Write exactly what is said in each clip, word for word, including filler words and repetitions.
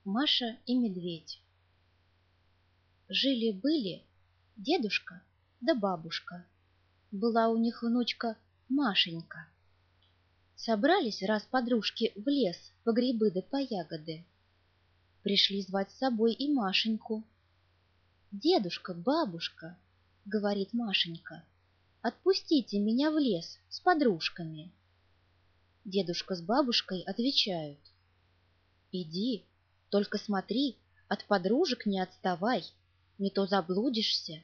Маша и медведь. Жили-были дедушка да бабушка. Была у них внучка Машенька. Собрались раз подружки в лес по грибы да по ягоды. Пришли звать с собой и Машеньку. «Дедушка, бабушка, — говорит Машенька, — отпустите меня в лес с подружками». Дедушка с бабушкой отвечают: «Иди, только смотри, от подружек не отставай, не то заблудишься».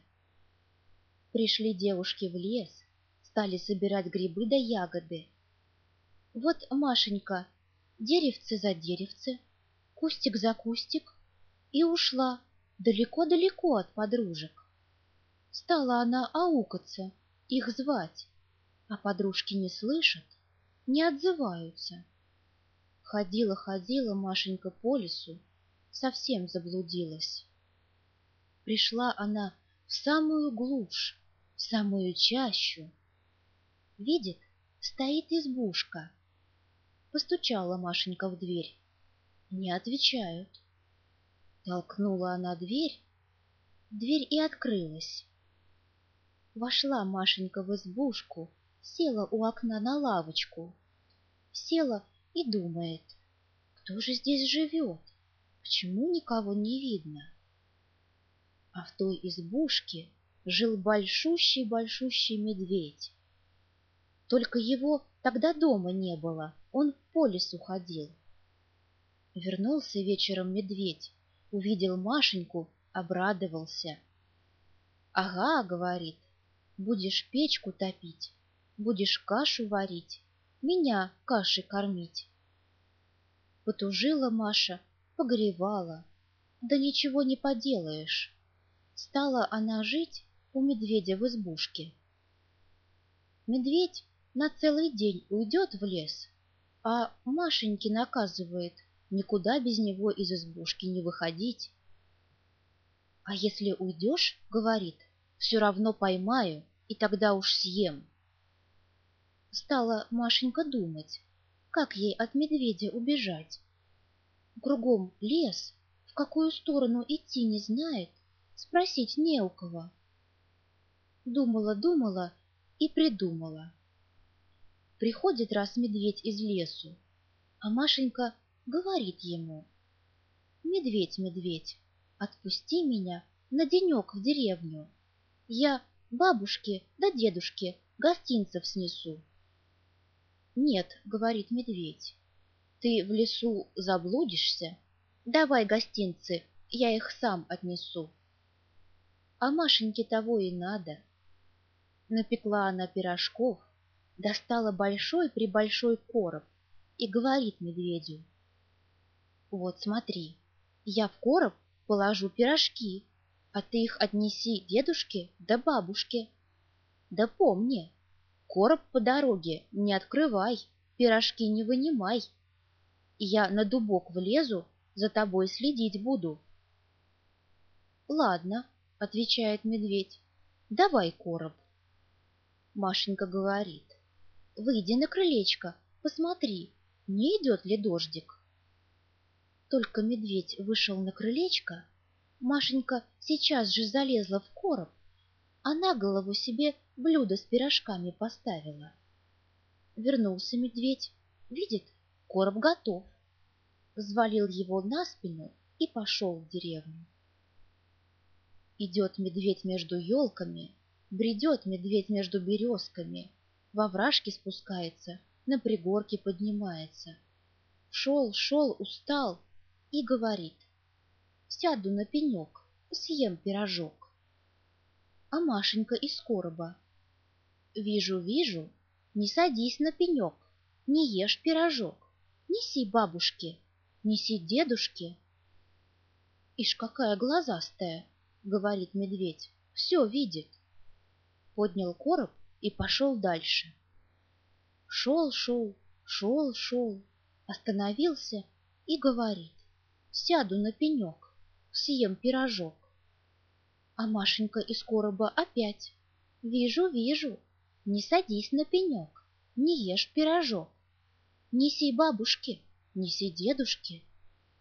Пришли девушки в лес, стали собирать грибы да ягоды. Вот Машенька деревце за деревце, кустик за кустик, и ушла далеко-далеко от подружек. Стала она аукаться, их звать, а подружки не слышат, не отзываются. Ходила-ходила Машенька по лесу, совсем заблудилась. Пришла она в самую глушь, в самую чащу. Видит, стоит избушка. Постучала Машенька в дверь. Не отвечают. Толкнула она дверь, дверь и открылась. Вошла Машенька в избушку, села у окна на лавочку. Села и думает: кто же здесь живет? Почему никого не видно? А в той избушке жил большущий-большущий медведь. Только его тогда дома не было, он по лесу ходил. Вернулся вечером медведь, увидел Машеньку, обрадовался. «Ага, — говорит, — будешь печку топить, будешь кашу варить, меня кашей кормить». Потужила Маша, погоревала, да ничего не поделаешь. Стала она жить у медведя в избушке. Медведь на целый день уйдет в лес, а Машеньке наказывает никуда без него из избушки не выходить. «А если уйдешь, — говорит, — все равно поймаю, и тогда уж съем». Стала Машенька думать, как ей от медведя убежать. Кругом лес, в какую сторону идти не знает, спросить не у кого. Думала-думала и придумала. Приходит раз медведь из лесу, а Машенька говорит ему: «Медведь, медведь, отпусти меня на денек в деревню. Я бабушке да дедушке гостинцев снесу». «Нет, — говорит медведь, — ты в лесу заблудишься. Давай гостинцы, я их сам отнесу». А Машеньке того и надо. Напекла она пирожков, достала большой-пребольшой короб и говорит медведю: «Вот смотри, я в короб положу пирожки, а ты их отнеси дедушке да бабушке. Да помни, короб по дороге не открывай, пирожки не вынимай. И я на дубок влезу, за тобой следить буду». «Ладно, — отвечает медведь, — давай короб». Машенька говорит: «Выйди на крылечко, посмотри, не идет ли дождик». Только медведь вышел на крылечко, Машенька сейчас же залезла в короб, а на голову себе блюдо с пирожками поставила. Вернулся медведь, видит, короб готов, взвалил его на спину и пошел в деревню. Идет медведь между елками, бредет медведь между березками, во вражки спускается, на пригорке поднимается. Шел, шел, устал и говорит: «Сяду на пенек, съем пирожок». А Машенька из короба: «Вижу, вижу, не садись на пенек, не ешь пирожок, неси бабушке, неси дедушке». «Ишь, какая глазастая, — говорит медведь, — все видит». Поднял короб и пошел дальше. Шел, шел, шел, шел, остановился и говорит: «Сяду на пенек, съем пирожок». А Машенька из короба опять: «Вижу, вижу, не садись на пенек, не ешь пирожок, неси бабушке, неси дедушке».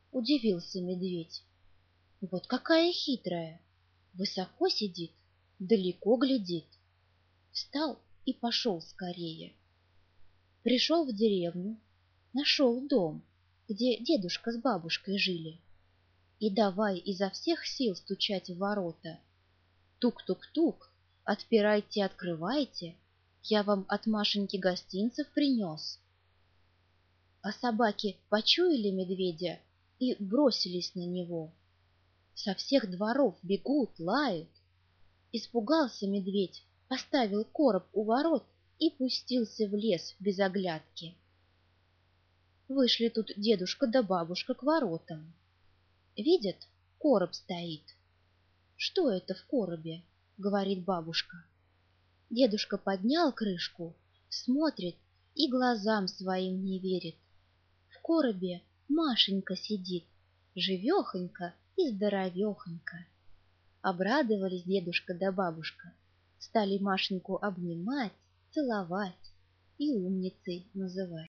Удивился медведь. Вот какая хитрая! Высоко сидит, далеко глядит. Встал и пошел скорее. Пришел в деревню, нашел дом, где дедушка с бабушкой жили. И давай изо всех сил стучать в ворота. Тук-тук-тук, отпирайте, открывайте, я вам от Машеньки гостинцев принес. А собаки почуяли медведя и бросились на него. Со всех дворов бегут, лают. Испугался медведь, оставил короб у ворот и пустился в лес без оглядки. Вышли тут дедушка да бабушка к воротам. Видят, короб стоит. «Что это в коробе?» — говорит бабушка. Дедушка поднял крышку, смотрит и глазам своим не верит. В коробе Машенька сидит, живехонька и здоровехонька. Обрадовались дедушка да бабушка, стали Машеньку обнимать, целовать и умницей называть.